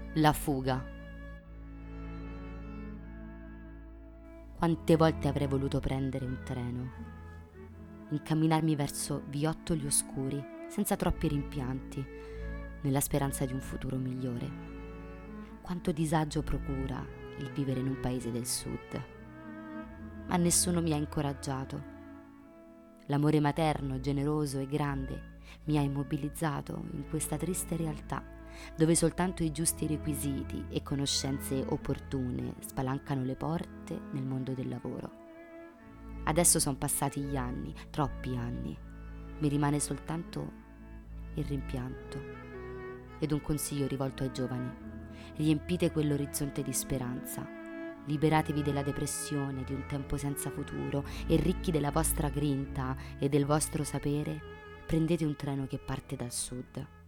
La fuga. Quante volte avrei voluto prendere un treno, incamminarmi verso viottoli oscuri, senza troppi rimpianti, nella speranza di un futuro migliore. Quanto disagio procura il vivere in un paese del sud. Ma nessuno mi ha incoraggiato. L'amore materno, generoso e grande mi ha immobilizzato in questa triste realtà, dove soltanto i giusti requisiti e conoscenze opportune spalancano le porte nel mondo del lavoro. Adesso sono passati gli anni, troppi anni. Mi rimane soltanto il rimpianto ed un consiglio rivolto ai giovani: riempite quell'orizzonte di speranza. Liberatevi della depressione di un tempo senza futuro e ricchi della vostra grinta e del vostro sapere, prendete un treno che parte dal sud.